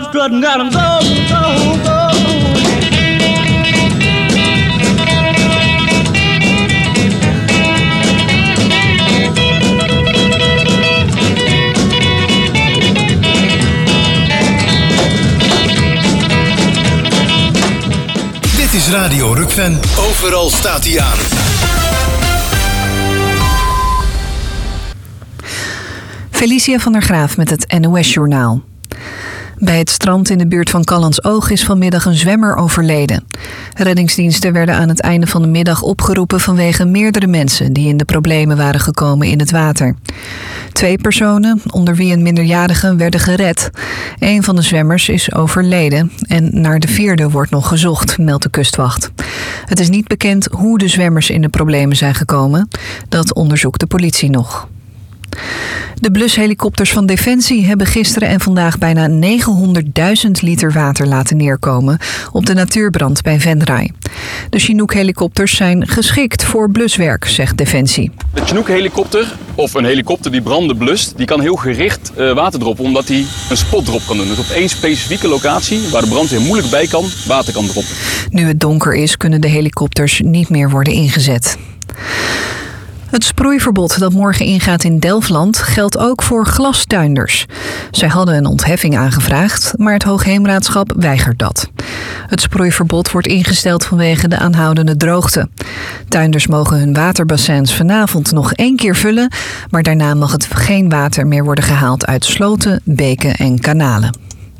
strutting, got 'em go, go, go. Dit is Radio Rukven. Overal staat hij aan. Felicia van der Graaf met het NOS-journaal. Bij het strand in de buurt van Callantsoog is vanmiddag een zwemmer overleden. Reddingsdiensten werden aan het einde van de middag opgeroepen vanwege meerdere mensen die in de problemen waren gekomen in het water. 2 personen, onder wie een minderjarige, werden gered. 1 van de zwemmers is overleden en naar de 4e wordt nog gezocht, meldt de kustwacht. Het is niet bekend hoe de zwemmers in de problemen zijn gekomen. Dat onderzoekt de politie nog. De blushelikopters van Defensie hebben gisteren en vandaag bijna 900.000 liter water laten neerkomen op de natuurbrand bij Venray. De Chinook-helikopters zijn geschikt voor bluswerk, zegt Defensie. De Chinook-helikopter, of een helikopter die branden blust, die kan heel gericht water droppen, omdat hij een spotdrop kan doen. Dus op 1 specifieke locatie, waar de brandweer moeilijk bij kan, water kan droppen. Nu het donker is, kunnen de helikopters niet meer worden ingezet. Het sproeiverbod dat morgen ingaat in Delfland geldt ook voor glastuinders. Zij hadden een ontheffing aangevraagd, maar het Hoogheemraadschap weigert dat. Het sproeiverbod wordt ingesteld vanwege de aanhoudende droogte. Tuinders mogen hun waterbassins vanavond nog 1 keer vullen, maar daarna mag het geen water meer worden gehaald uit sloten, beken en kanalen.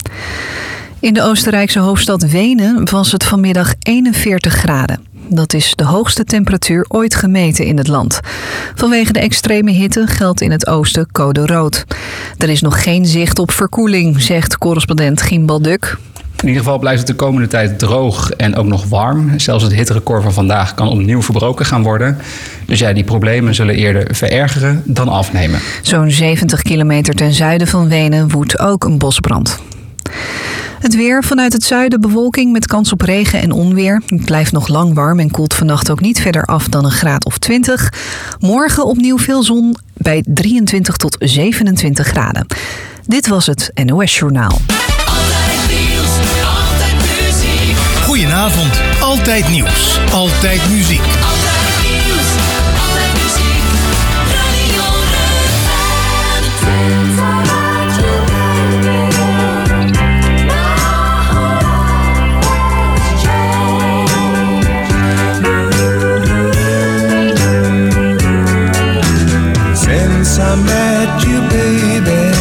In de Oostenrijkse hoofdstad Wenen was het vanmiddag 41 graden. Dat is de hoogste temperatuur ooit gemeten in het land. Vanwege de extreme hitte geldt in het oosten code rood. Er is nog geen zicht op verkoeling, zegt correspondent Gimbal Duk. In ieder geval blijft het de komende tijd droog en ook nog warm. Zelfs het hitterecord van vandaag kan opnieuw verbroken gaan worden. Dus ja, die problemen zullen eerder verergeren dan afnemen. Zo'n 70 kilometer ten zuiden van Wenen woedt ook een bosbrand. Het weer, vanuit het zuiden bewolking met kans op regen en onweer. Het blijft nog lang warm en koelt vannacht ook niet verder af dan een graad of 20. Morgen opnieuw veel zon bij 23 tot 27 graden. Dit was het NOS Journaal. Altijd nieuws, altijd muziek. Goedenavond, altijd nieuws, altijd muziek. Altijd nieuws, altijd muziek. Radio Since I met you, baby,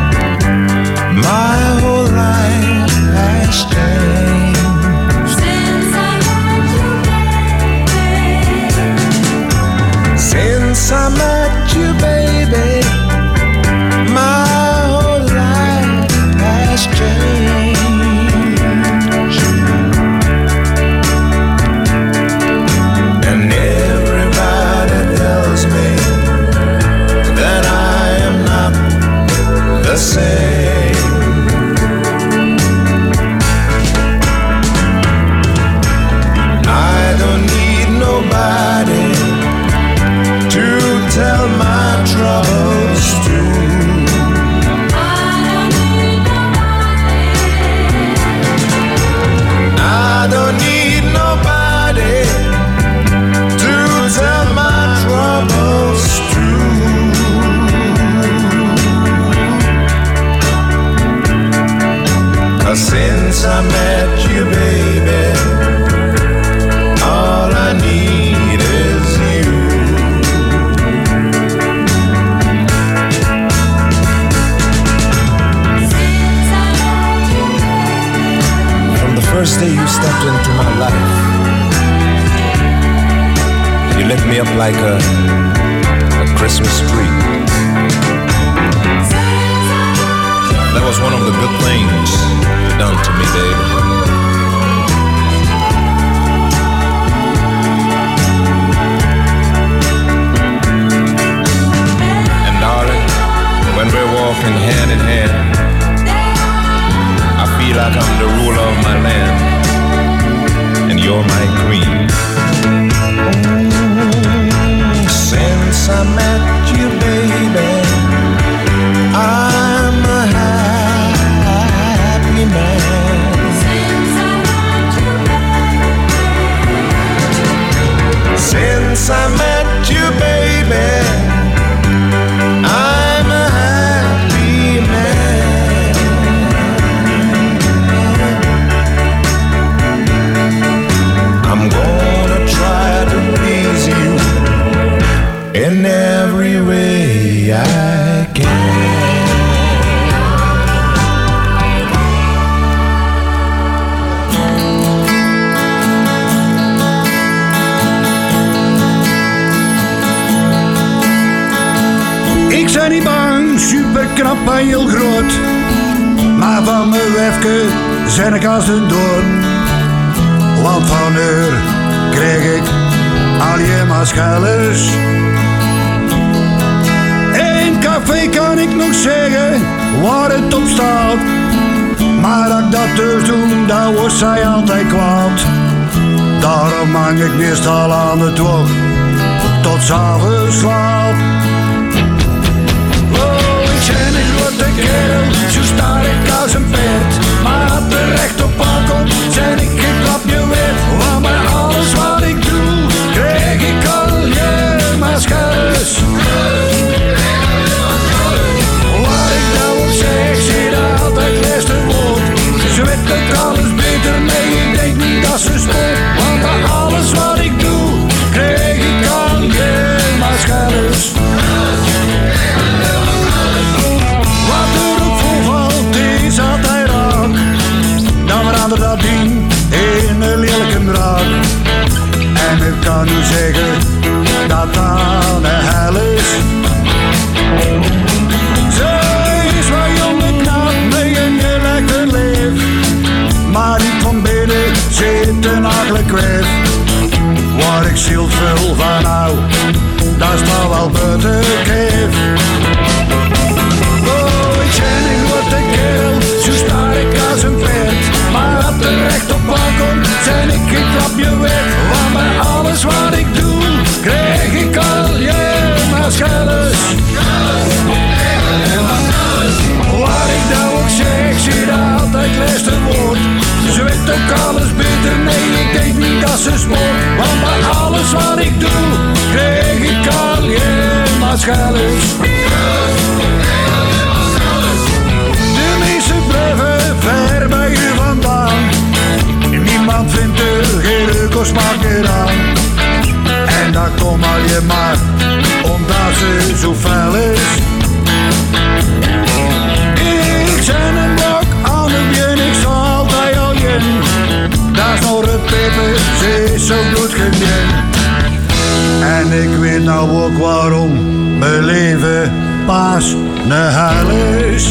my whole life has changed. Since I met you, baby. Since I met you, baby, my whole life has changed. And everybody tells me that I am not the same. I don't need nobody to tell my troubles to. I don't need nobody to tell my troubles to. Since I met you, baby, all I need is you. From the first day you stepped into my life, you lit me up like a Christmas tree. That was one of the good things you've done to me, baby. And darling, when we're walking hand in hand, I feel like I'm the ruler of my land, and you're my queen. Since I met you, baby, I'm a happy man. ben heel groot, maar van mijn wefke zijn ik als een doorn. Want van haar kreeg ik alleen maar schellers. In café kan ik nog zeggen waar het op staat, maar als ik dat dus doe, dan wordt zij altijd kwaad. Daarom hang ik meestal aan het woord tot 's avonds laat. Oh, ik ben een grote kerel, zo sta ik als een perd. Maar als er recht op aankomt, zijn ik geen klapje werd. Want bij alles wat ik doe, krijg ik alleen maar schellers. Wat ik nou ook zeg, zie dat altijd laatste woord. Ze weet ook alles beter, nee, ik denk niet dat ze sport. Want bij alles wat ik doe, krijg ik alleen maar schellers. Wat er ook voorvalt, is altijd raak. Dan verandert dat ding in een lelijke braak. En ik kan nu zeggen dat dat een hel is. Zij is wat jong en knap, met een heel lekker leef. Maar niet van binnen zit een akelig kwijf. Waar ik ziel veel van hou, dat is toch wel buiten keef. Oh, ik ben een grote kerel, zo sta ik als een perd. Maar als er recht op aankomt, zijn ik geen klapje weg. Want bij alles wat ik doe, krijg ik alleen maar schellers. Wat ik nou ook zeg, zie dat altijd laatste woord. Ze weet ook alles beter, nee, ik denk niet dat ze sport. Want bij alles wat ik doe, krijg ik alleen maar schellers. De meeste blijven ver bij u vandaan. Niemand vindt er geen leuk of smaak meer aan. En dat komt alleen maar omdat ze zo fel is. Ik ben een blok aan het begin, ik zal altijd al in. Dat is nog een peper, ze is zo bloedgemeen. En ik weet nou ook waarom mijn leven pas een hel is.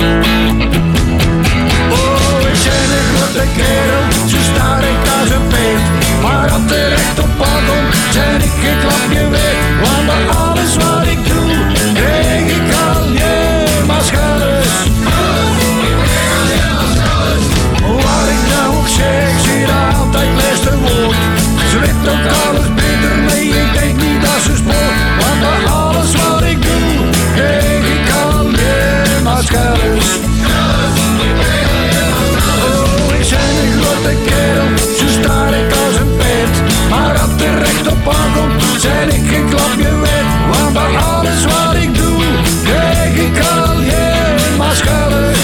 Oh, ik ben een grote kerel, zo sta ik als een peet. Maar als er recht op aankomt, zijn ik geen klapje weg. Want bij alles wat ik doe, krijg ik alleen maar schellers. Wat ik nou ook zeg, zie dat altijd laatste woord. Ze weet ook alles beter, nee, ik denk niet dat ze sport. Want bij alles wat ik doe, krijg ik alleen maar schellers. Oh, ik ben een grote kerel, zo sta ik als een perd. Maar als er recht op aankomt, zijn ik geen klapje weg. Want bij alles wat ik doe, krijg ik alleen maar schellers.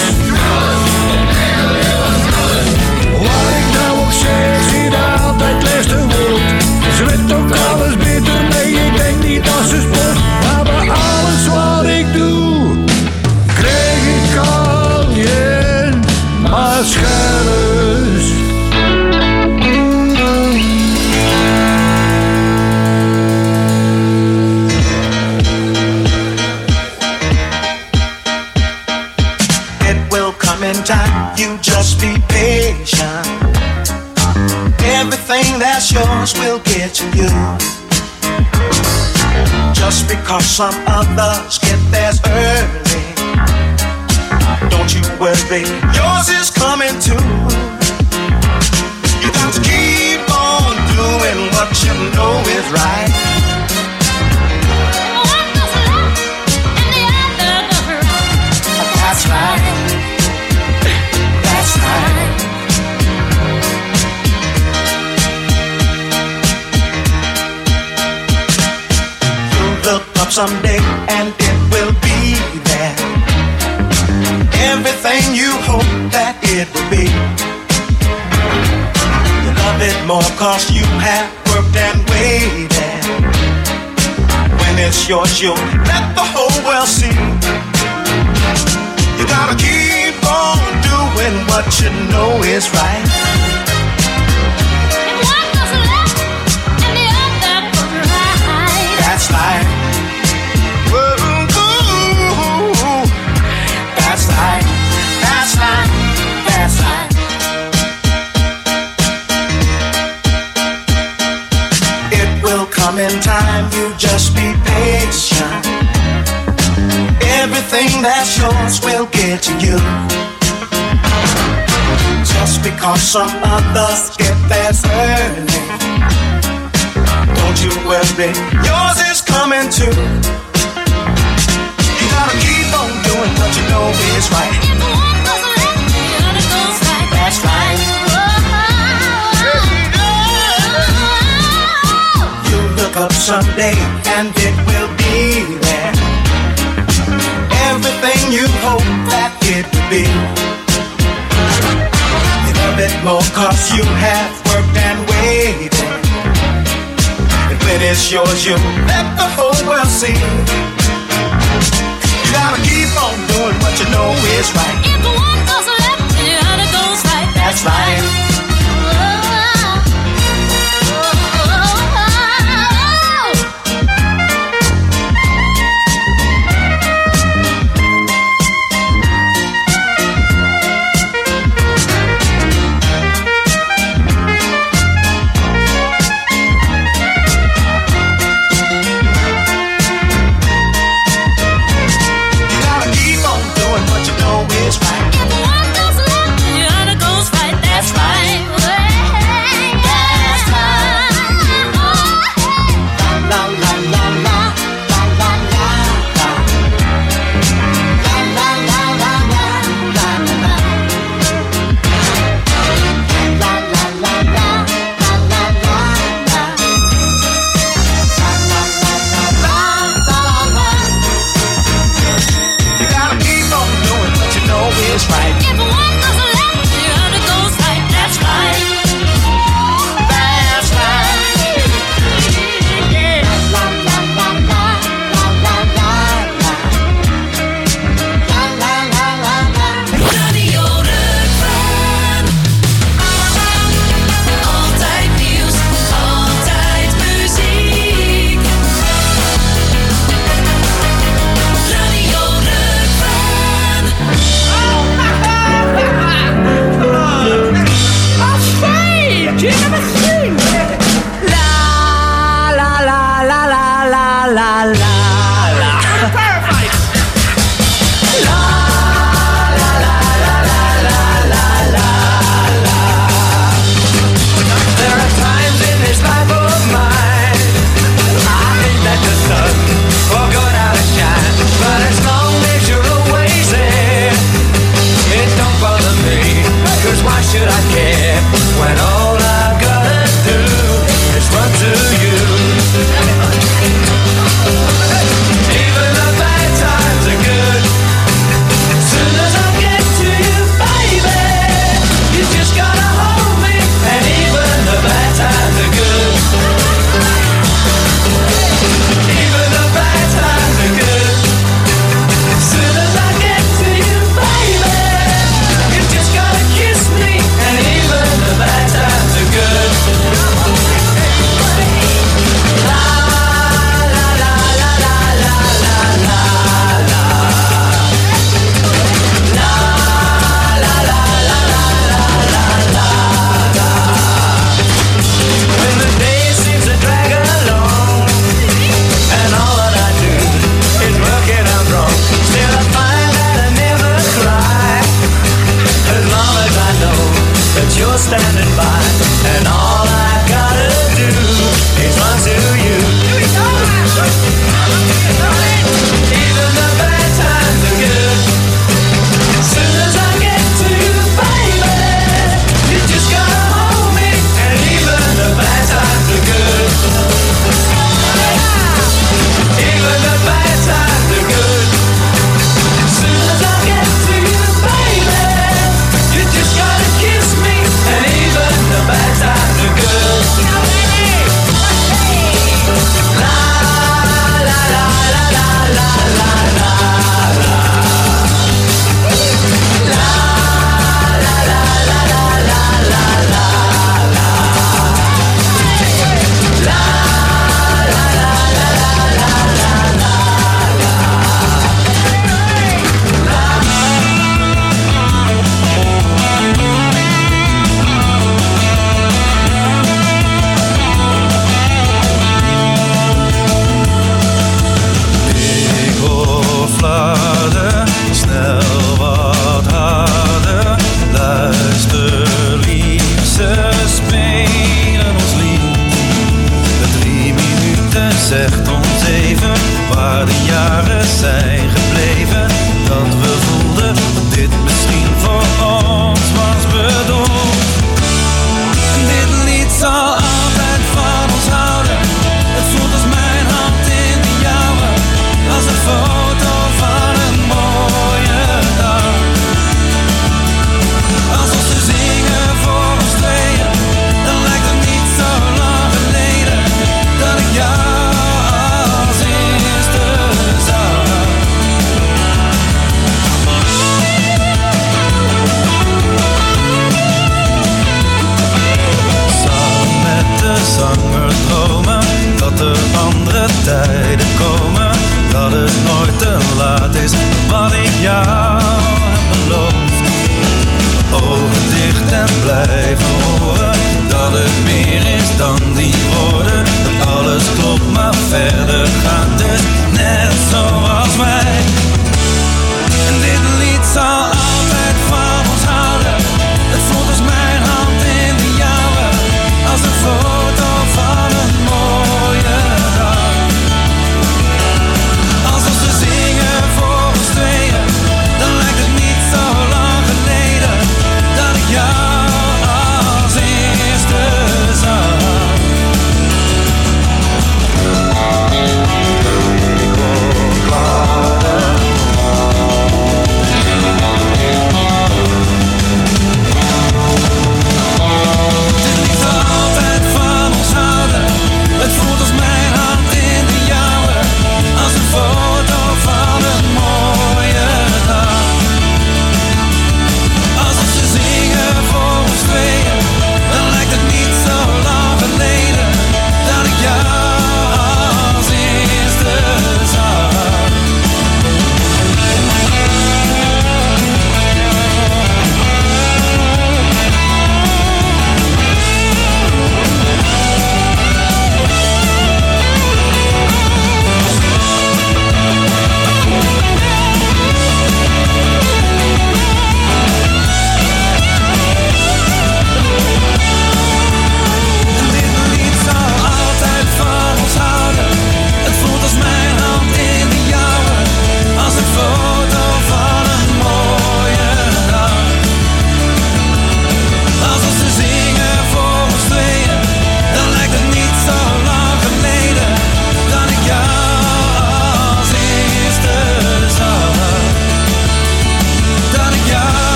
Wat ik nou ook zeg, zie dat altijd laatste woord. Ze weet ook alles beter, nee, ik denk niet dat ze sport. Maar bij alles wat ik doe, krijg ik alleen maar schellers. It will come in time, you just be patient. Everything that's yours will get to you. Just because some others get theirs early, don't you worry, yours is coming too. You got to keep on doing what you know is right. That's right. That's right. You'll look up someday and it will be there. Everything you hope that it will be. You love it more cause you have worked and waited. When it's yours, you'll let the whole world see. You gotta keep on doing what you know is right. If one goes left and the other goes right, That's life. Whoa, ooh, time, you just be patient. Everything that's yours will get to you. Just because some others get theirs early, don't you worry, yours is coming too. You gotta keep on doing what you know is right. If one goes left, the other goes right. That's right. You look up someday and it will be there. Everything you hope that it would be. You love it more cause you have worked and waited. And when it's yours, you let the whole world see. You gotta keep on doing what you know is right. If one goes left, the other goes right. That's right. Even the bad times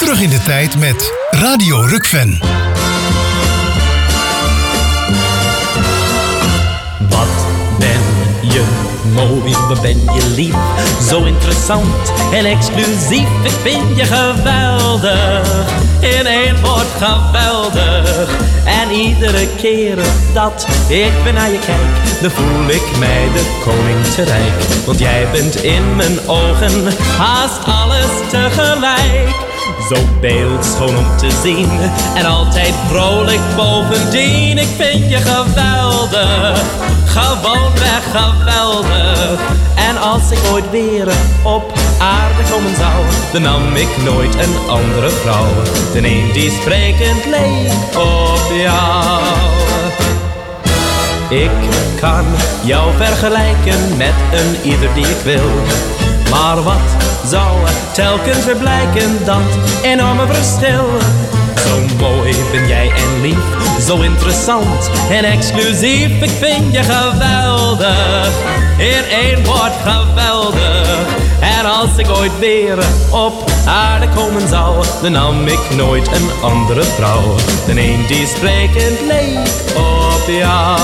Terug in de tijd met Radio Rukven. Wat ben je mooi, wat ben je lief, zo interessant en exclusief. Ik vind je geweldig, in één woord geweldig. En iedere keer dat ik weer naar je kijk, dan voel ik mij de koning te rijk. Want jij bent in mijn ogen haast alles tegelijk. Zo beeldschoon om te zien en altijd vrolijk bovendien. Ik vind je geweldig, gewoonweg geweldig. En als ik ooit weer op aarde komen zou, dan nam ik nooit een andere vrouw dan een die sprekend leek op jou. Ik kan jou vergelijken met een ieder die ik wil. Maar wat zou telkens weer blijken, dat enorme verschil? Zo mooi ben jij en lief, zo interessant en exclusief. Ik vind je geweldig, in één woord geweldig. En als ik ooit weer op aarde komen zou, dan nam ik nooit een andere vrouw dan een die sprekend leek op jou.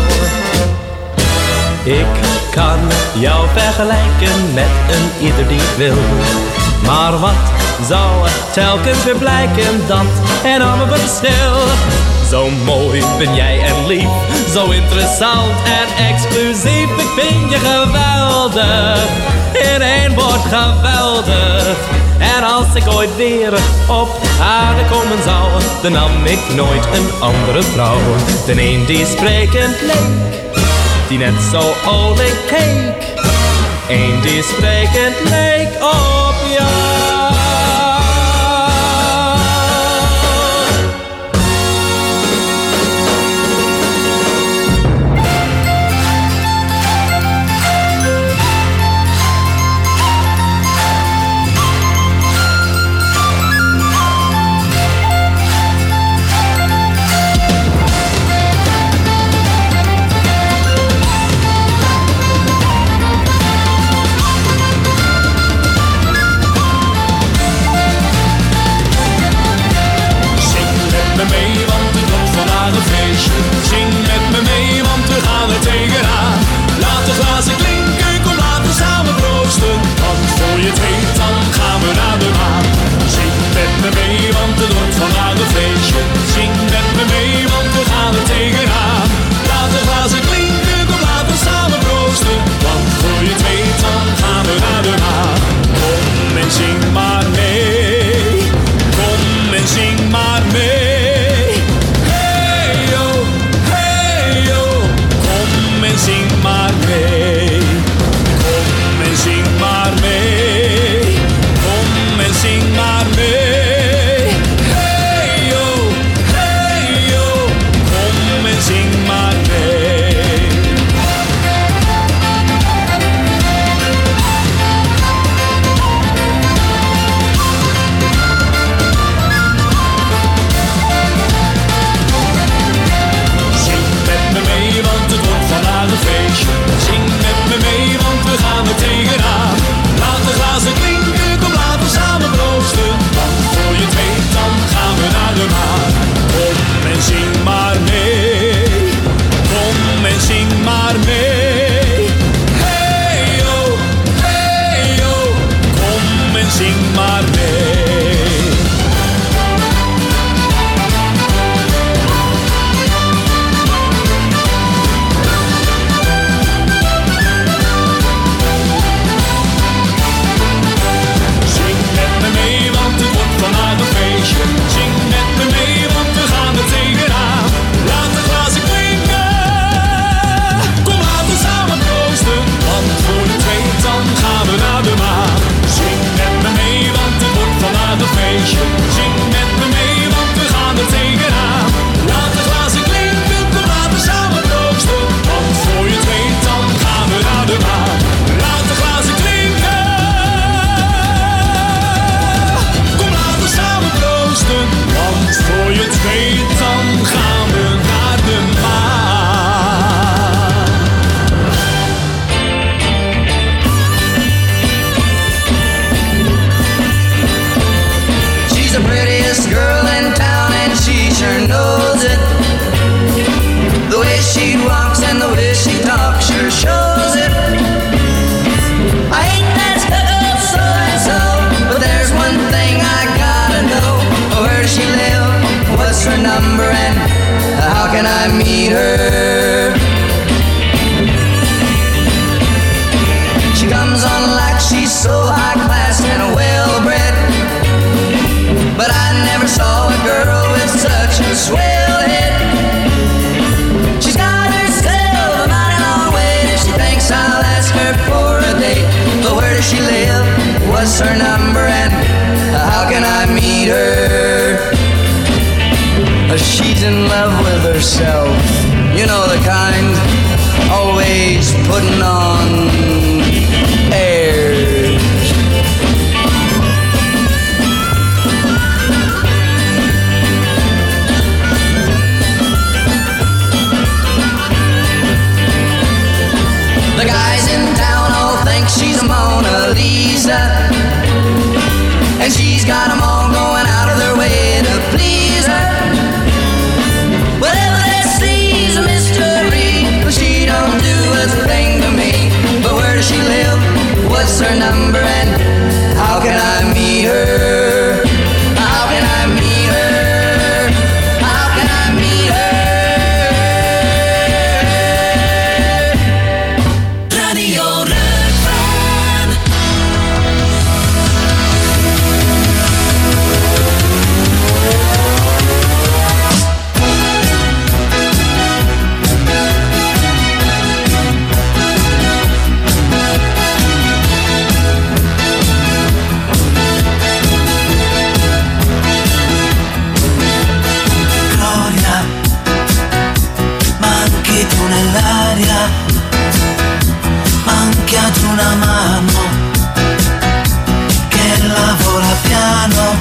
Ik kan jou vergelijken met een ieder die ik wil. Maar wat zou telkens weer blijken, dat enorme verschil? Zo mooi ben jij en lief, zo interessant en exclusief. Ik vind je geweldig, in één woord geweldig. En als ik ooit weer op aarde komen zou, dan nam ik nooit een andere vrouw dan een die sprekend leek, die net zo olijk keek, een die sprekend leek op jou. can I meet her? She comes on like she's so high class and well-bred, but I never saw a girl with such a swell head. She's got herself a mighty long way, and she thinks I'll ask her for a date. But where does she live? What's her number? And how can I meet her? She's in love with herself, you know the kind, always putting on airs. The guys in town all think she's a Mona Lisa, and she's got them all going out of their way to please her. Whatever they see's a mystery, but she don't do a thing to me. But where does she live? What's her number? And how can I meet her? How can I meet her? How can I meet her? Radio Refrain. Nell'aria, manchiato una mano che lavora piano,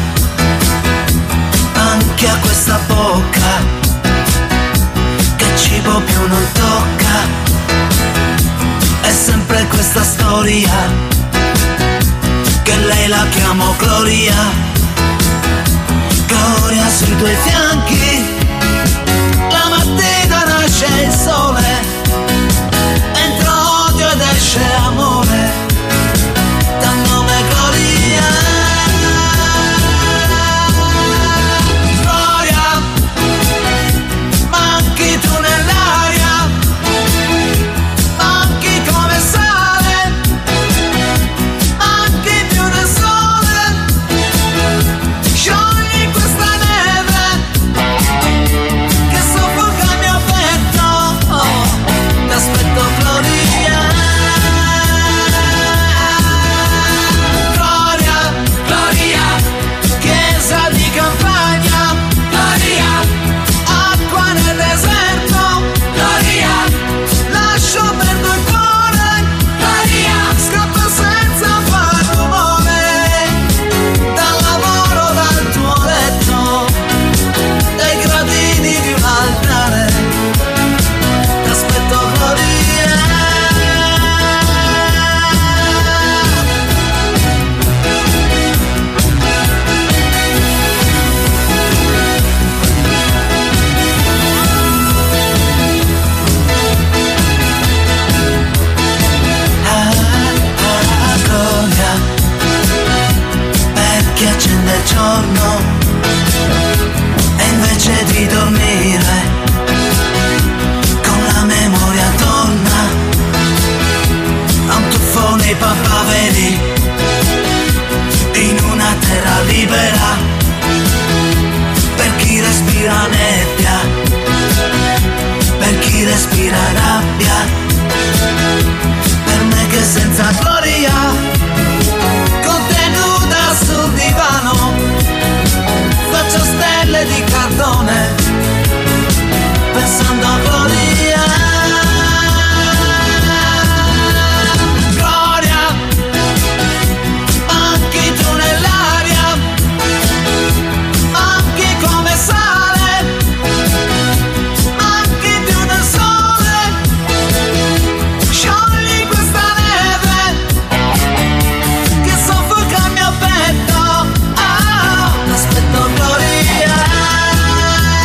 anche a questa bocca che cibo più non tocca. È sempre questa storia che lei la chiamo Gloria. Gloria sui tuoi fianchi, la mattina nasce il sole, entra odio ed esce amore, dal nome Gloria. Gloria, manchi tu nell'aria, manchi come sale, manchi più del sole, sciogli questa neve che soffoca il mio petto. T'aspetto Gloria. Gloria, Gloria, chiesa di campagna, Gloria, acqua nel deserto, Gloria, lascio perdo il cuore, Gloria, scappo senza far rumore, dal lavoro, dal tuo letto, dai gradini di un altare. T'aspetto Gloria. Gloria, perché accende il giorno e invece di dormire con la memoria torna a un tuffo nei papaveri in una terra libera, per chi respira nebbia, per chi respira rabbia, per me che senza gloria, contenuta sul divano, faccio stelle di cartone pensando a Gloria. Gloria, manchi tu nell'aria, manchi come sale, manchi più del sole, sciogli questa neve che soffoca il mio petto. T'aspetto Gloria.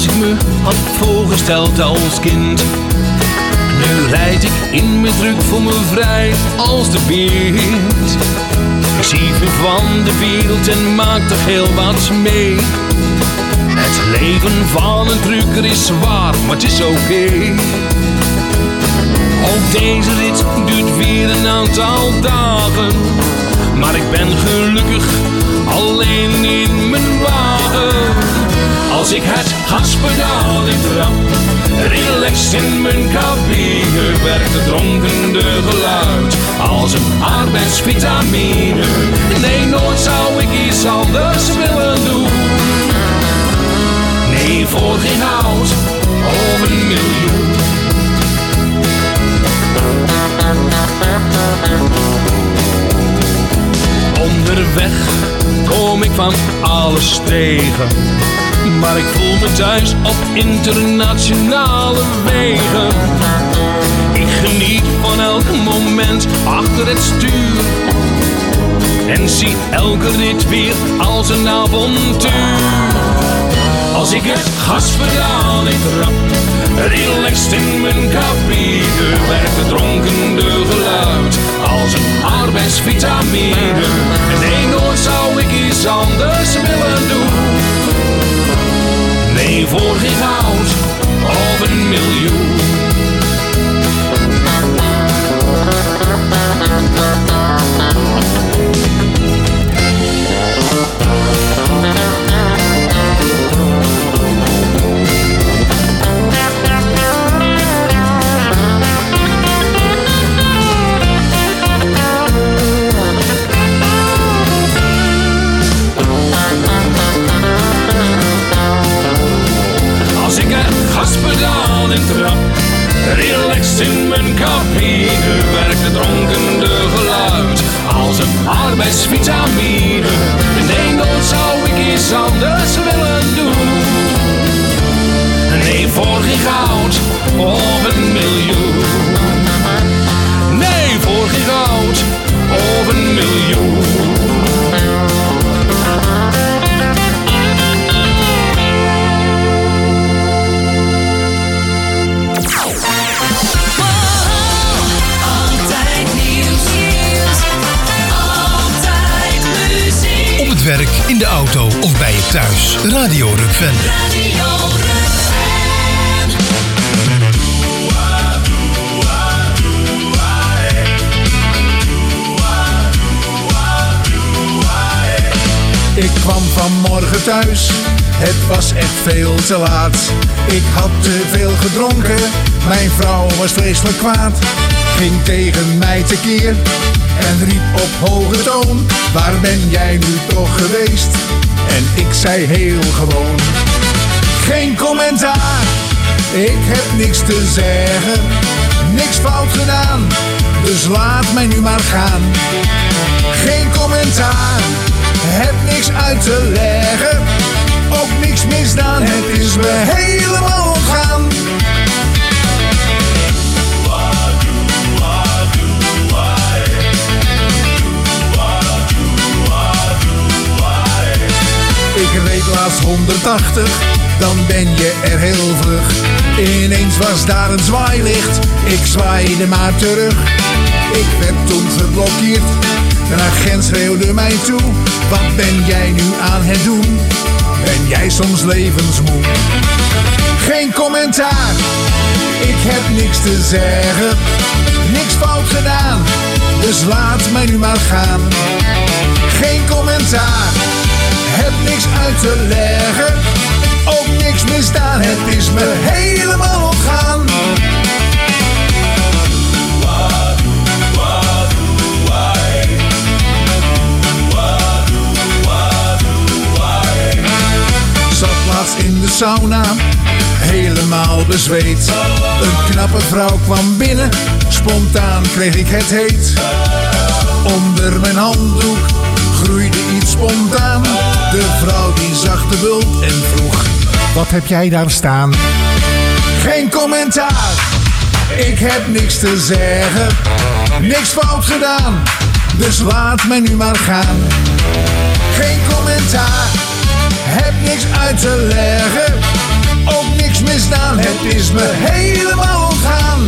ik me had voorgesteld als kind. Nu rijd ik in mijn druk voor me vrij als de wind. Ik zie veel van de wereld en maak toch heel wat mee. Het leven van een drukker is zwaar, maar het is oké. Ook deze rit duurt weer een aantal dagen, maar ik ben gelukkig alleen in mijn wagen. Als ik het gaspedaal intrap, relaxed in mijn cabine, werkt het dronkende geluid als een arbeidsvitamine. Nee, nooit zou ik iets anders willen doen. Nee, voor geen goud of een miljoen. Onderweg kom ik van alles tegen, maar ik voel me thuis op internationale wegen. Ik geniet van elk moment achter het stuur en zie elke rit weer als een avontuur. Als ik het gaspedaal intrap, relaxed in mijn cabine, werkt het dronkende geluid als een arbeidsvitamine. Nee, nooit zou ik iets anders willen doen. Nee, voor geen goud of een miljoen. Als ik het gaspedaal intrap, relaxed in mijn cabine, werkt het dronkende geluid als een arbeidsvitamine. Nee, nooit zou ik iets anders willen doen. Nee, voor geen goud of een miljoen. Nee, voor geen goud of een miljoen. Op het werk, in de auto of bij je thuis. Radio Rukven. Ik kwam vanmorgen thuis, het was echt veel te laat. Ik had te veel gedronken, mijn vrouw was vreselijk kwaad. Ging tegen mij tekeer en riep op hoge toon: waar ben jij nu toch geweest? En ik zei heel gewoon: geen commentaar, ik heb niks te zeggen. Niks fout gedaan, dus laat mij nu maar gaan. Geen commentaar, heb niks uit te leggen. Ook niks misdaan, het is me helemaal ontgaan. Ik reed laatst 180, dan ben je er heel vlug. Ineens was daar een zwaailicht, ik zwaaide maar terug. Ik werd toen geblokkeerd, een agent schreeuwde mij toe: wat ben jij nu aan het doen? Ben jij soms levensmoe? Geen commentaar, ik heb niks te zeggen. Niks fout gedaan, dus laat mij nu maar gaan. Geen commentaar, heb niks uit te leggen. Ook niks misdaan, het is me helemaal ontgaan. Zat laatst in de sauna, helemaal bezweet. Een knappe vrouw kwam binnen, spontaan kreeg ik het heet. Onder mijn handdoek groeide iets spontaan. De vrouw die zag de bult en vroeg: wat heb jij daar staan? Geen commentaar, ik heb niks te zeggen. Niks fout gedaan, dus laat mij nu maar gaan. Geen commentaar, heb niks uit te leggen. Ook is me helemaal ontgaan.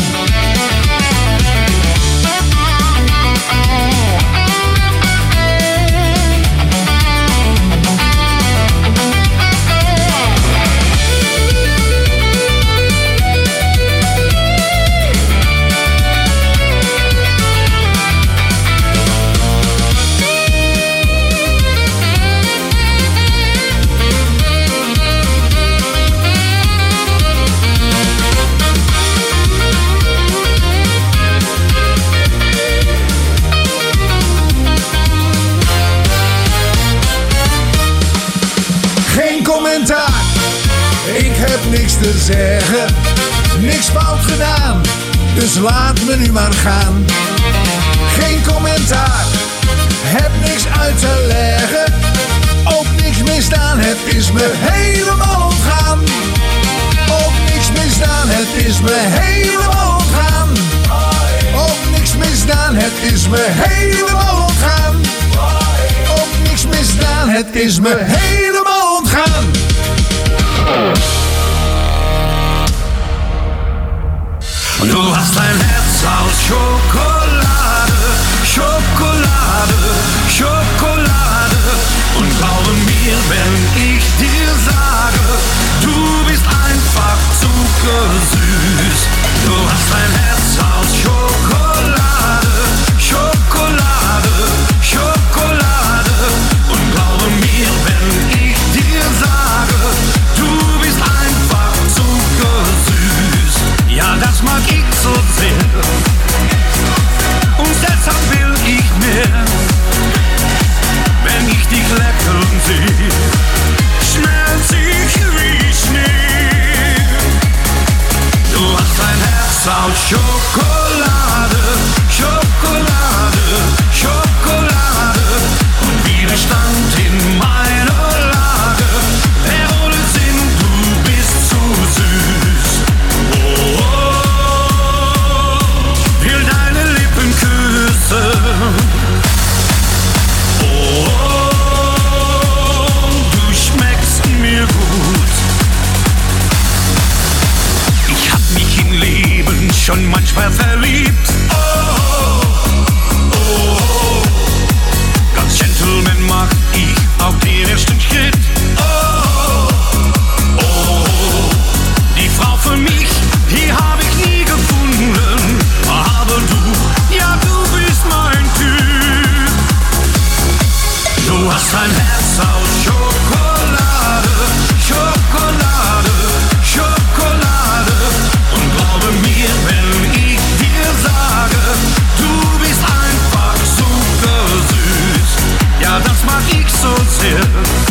Ik heb niks te zeggen, niks fout gedaan, dus laat me nu maar gaan. Geen commentaar, heb niks uit te leggen, ook niks misdaan, het is me helemaal ontgaan. Ook niks misdaan, het is me helemaal ontgaan. Ook niks misdaan, het is me helemaal ontgaan. Ook niks misdaan, het is me helemaal ontgaan. Du hast ein Herz aus Schokolade, Schokolade, Schokolade. Und glaube mir, wenn ich dir sage, du bist einfach zuckersüß. Du hast ein Herz aus Schokolade, Schokolade, Schokolade. Und glaube mir, wenn ich dir sage, du bist einfach zuckersüß. Ja, das mag ich so sehr. Und deshalb will ich mehr, wenn ich dich lächeln sehe, schmelz ich wie Schnee. Du hast ein Herz aus Schokolade, Schokolade, Schokolade. Und Widerstand in meiner Lage, der ohne Sinn, du bist zu süß. Oh, oh, will deine Lippen küssen. Oh, oh, du schmeckst mir gut. Ich hab mich im Leben schon manchmal verliebt. Oh, oh, oh, ganz Gentleman mach ich auch den ersten Schritt. Oh, oh, oh, die Frau für mich, die hab ich nie gefunden. Aber du, ja du bist mein Typ. Du hast ein Herz aus Schokolade, Schokolade, Schokolade. Und glaube mir, wenn ich dir sage, du bist einfach zuckersüß. Ja, das mag ich so sehr.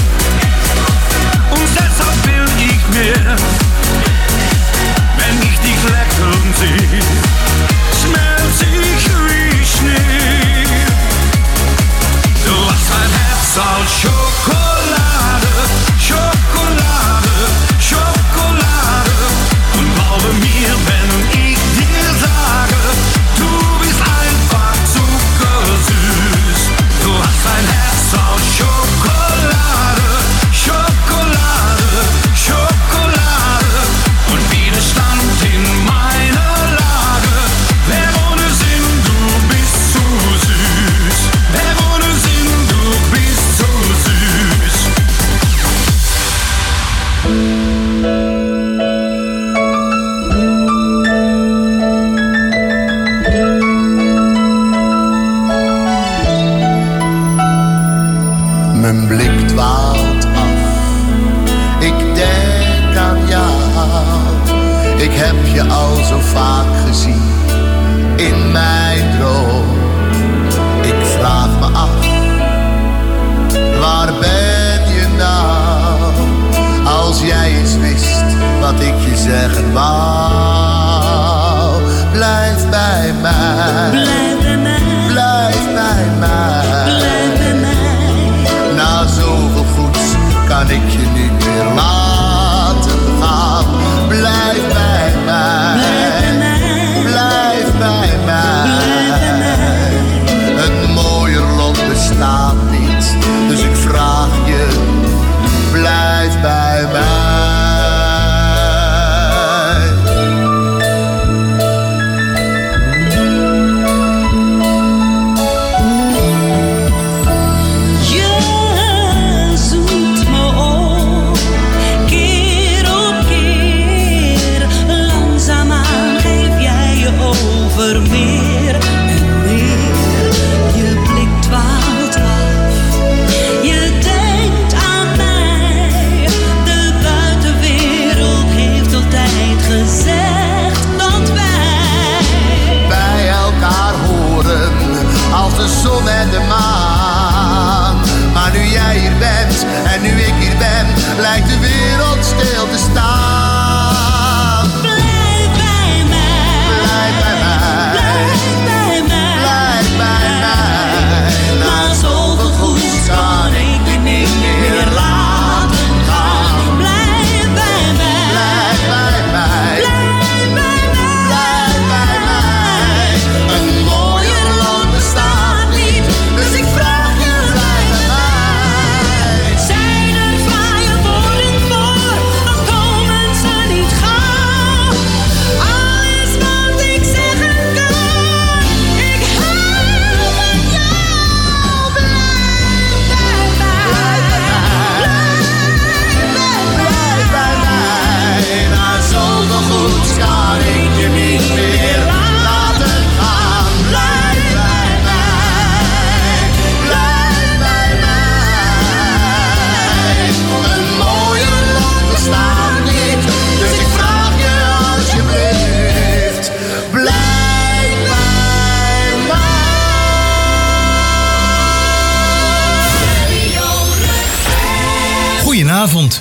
Und deshalb will ich mehr, wenn ich dich lächeln sehe, schmelz ich wie Schnee. Du hast ein Herz aus Schokolade, Schokolade, Schokolade. Und glaube mir, wenn ich dir sage, du bist einfach zuckersüß. Du hast ein Herz aus Schokolade, Schokolade, Schokolade. Und Widerstand in meiner Lage, wer ohne Sinn, du bist zu süß. Wer ohne Sinn, du bist zu süß. Mijn blik dwaalt af, ik denk aan jou. Ik heb je al zo vaak gezien in mijn droom. Ik vraag me af, waar ben je nou? Als jij eens wist wat ik je zeggen wou. Blijf bij mij, blijf bij mij, blijf bij mij. Blijf bij mij. Na zoveel goeds kan ik je niet meer laten gaan. Blijf bij mij, blijf bij mij. Een mooier lot bestaat niet, dus ik vraag je, blijf bij mij. er meer en meer. Je blik dwaalt af, je denkt aan mij. De buitenwereld heeft altijd gezegd dat wij bij elkaar horen als de zon en de maan. Maar nu jij hier bent en nu ik hier ben, lijkt de wereld stil te staan. Blijf bij mij, blijf bij mij, blijf bij mij, blijf bij mij. Na zoveel goeds kan ik je niet meer laten gaan. Blijf bij mij, blijf bij mij, blijf bij mij, blijf bij mij. Een mooier land bestaat niet, dus ik vraag je, blijf bij mij. zijn er fraaie woorden voor, dan komen ze niet gauw. Alles wat ik zeggen kan, ik hou van jou. Blijf bij mij, Blijf bij mij, na zoveel goeds kan ik je niet meer laten gaan. Blijf bij mij, blijf bij mij. Een mooier land bestaat niet, dus ik vraag je alsjeblieft, blijf bij mij. Goedenavond.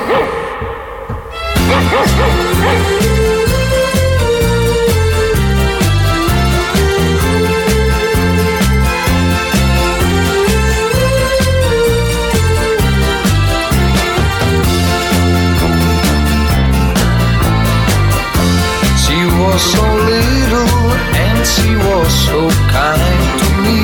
She was so little and she was so kind to me.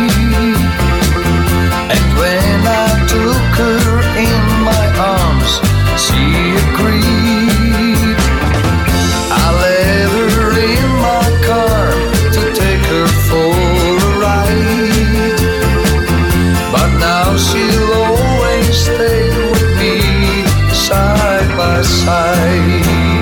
And when I took her in my arms, she agreed. I let her in my car to take her for a ride. But now she'll always stay with me side by side.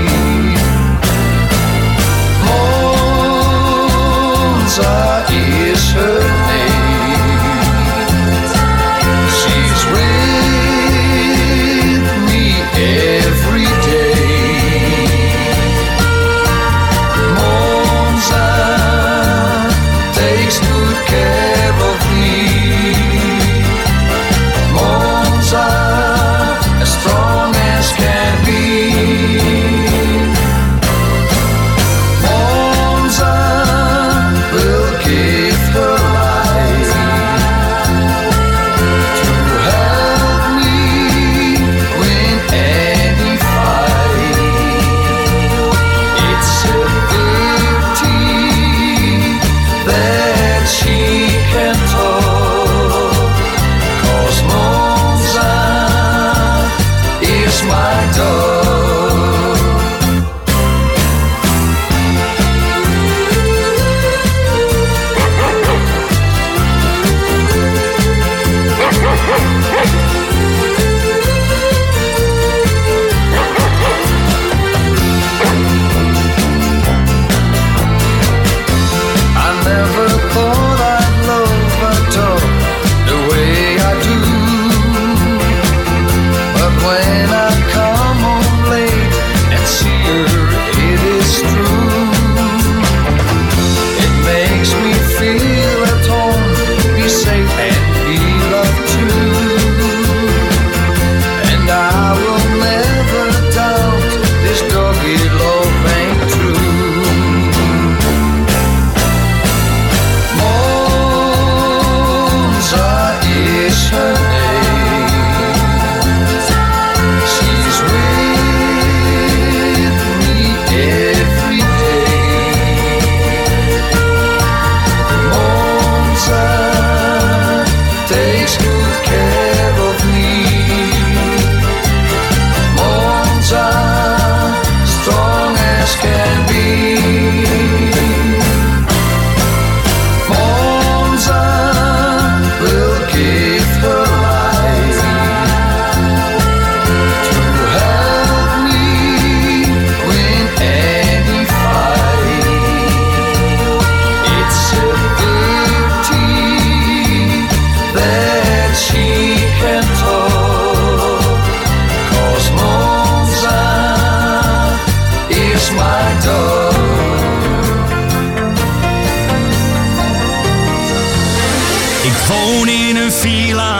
Monza is her name. She's with me every day. Monza takes good care of me. Monza, as strong as can be. Monza will give her life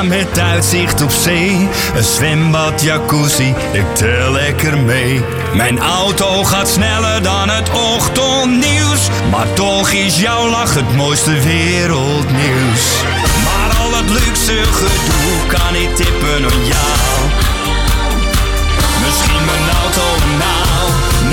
met uitzicht op zee. Een zwembad, jacuzzi, ik tel lekker mee. Mijn auto gaat sneller dan het ochtendnieuws. Maar toch is jouw lach het mooiste wereldnieuws. Maar al het luxe gedoe kan niet tippen aan jou. Misschien mijn auto nou.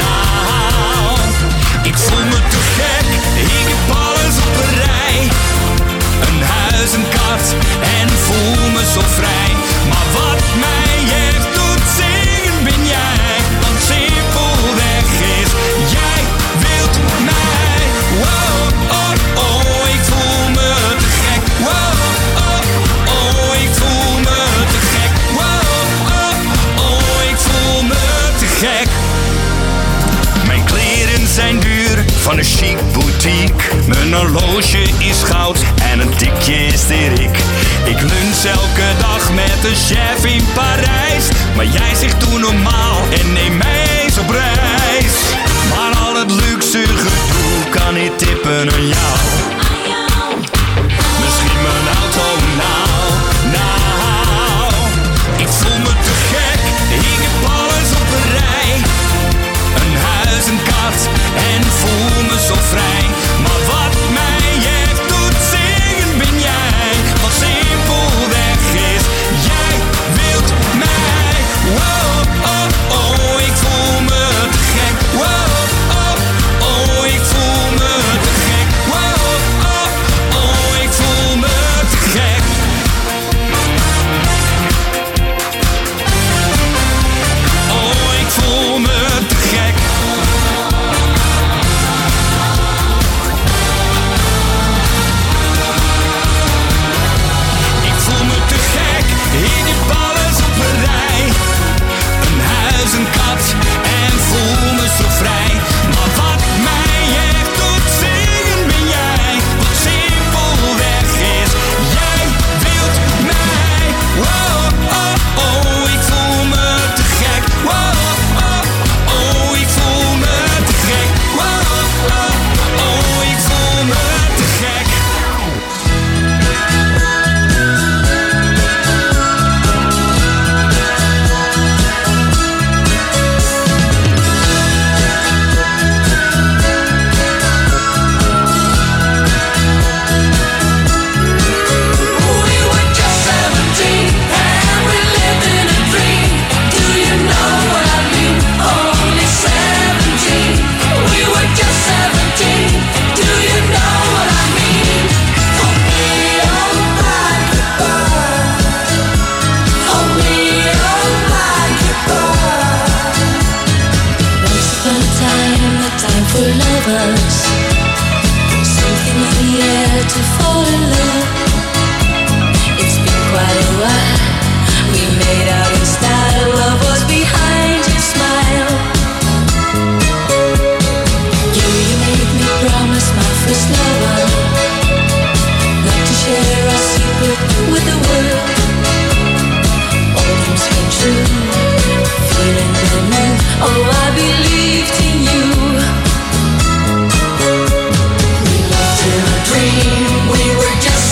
Ik voel me te gek, ik heb alles op een rij. Een huis, een kat en voel me zo vrij. Maar wat mij echt doet zingen ben jij. Want simpelweg is, jij wilt mij. Wow, oh, oh, ik voel me te gek. Wow, oh, oh, ik voel me te gek. Wow, oh, oh, ik voel me te gek. Mijn kleren zijn duur van een chic boutique. Mijn horloge is goud en een tikje is dik. Ik lunch elke dag met een chef in Parijs. Maar jij zegt doe normaal en neem mij eens op reis. Maar al het luxe gedoe kan niet tippen aan jou. Misschien mijn auto nou. Ik voel me te gek, ik heb alles op een rij. Een huis, een kat en voel me zo vrij. Maar wat mij echt doet zingen ben jij. Wat simpelweg is, jij wilt mij. Wow, oh, oh, ik voel me te gek. Wow, oh, oh, ik voel me te gek. Wow, oh, oh, ik voel me te gek. Oh, ik voel me te gek. Ik voel me te gek, ik heb alles op een rij. Een huis, een kat en voel me zo vrij. Maar wat mij echt doet zingen ben jij. Wat simpelweg is, jij wilt mij. Wow, oh, oh, ik voel me te gek. Wow, oh, oh, ik voel me te gek. Wow, oh, oh, ik voel me te gek. We were just 17 and we lived in a dream. Do you know what I mean? Only 17. We were just 17. Do you know what I mean? For me, oh my goodbye. For me, oh my goodbye. Once upon a time for lovers. Something in the air to fall in love. It's been quite a while. We made out in style. What was behind your smile? You made me promise my first lover not to share our secret with the world. All dreams came true. Feeling brand new. Oh, I believed in you. We lived in a dream. We were just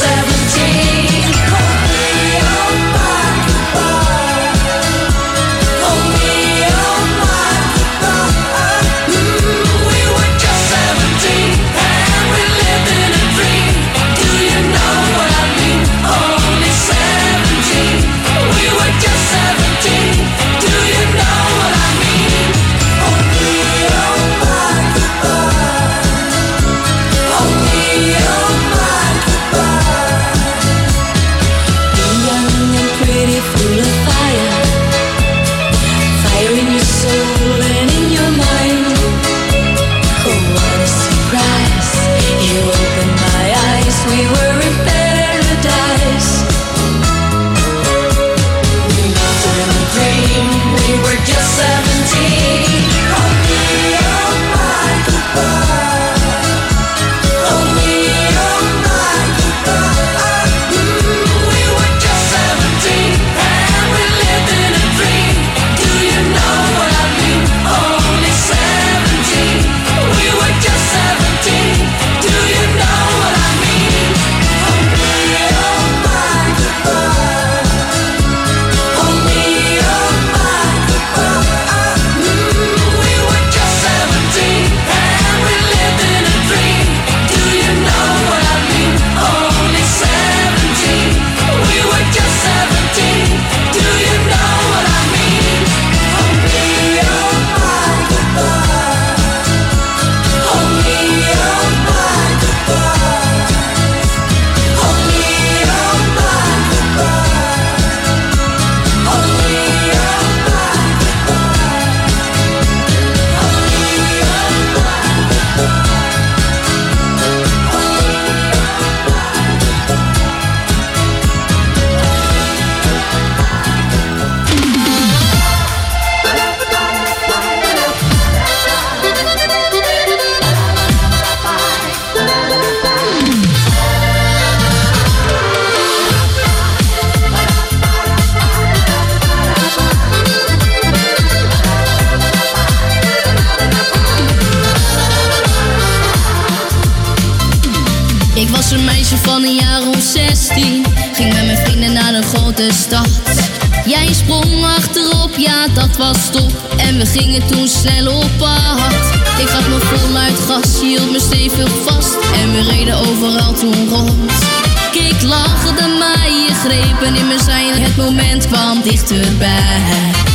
van een jaar of 16. Ging met mijn vrienden naar de grote stad. Jij sprong achterop, ja dat was top. En we gingen toen snel op pad. Ik gaf me voluit gas, je hield me stevig vast. En we reden overal toen rond. Keek lachte, maar je greep en in me zijn. Het moment kwam dichterbij.